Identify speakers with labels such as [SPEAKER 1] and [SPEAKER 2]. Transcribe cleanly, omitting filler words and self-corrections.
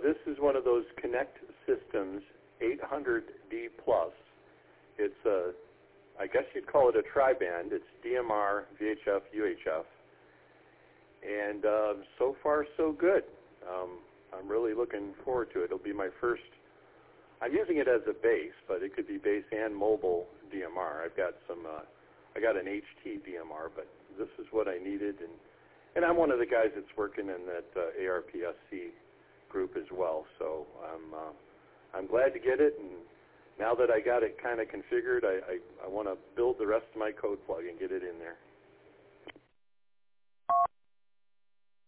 [SPEAKER 1] this is one of those Connect Systems 800D Plus. It's a, I guess you'd call it a tri-band. It's DMR, VHF, UHF. And so far, so good. I'm really looking forward to it. It'll be my first. I'm using it as a base, but it could be base and mobile DMR. I've got some. I got an HT DMR, but this is what I needed, and I'm one of the guys that's working in that ARPSC group as well. So I'm glad to get it, and now that I got it kind of configured, I want to build the rest of my code plug and get it in there.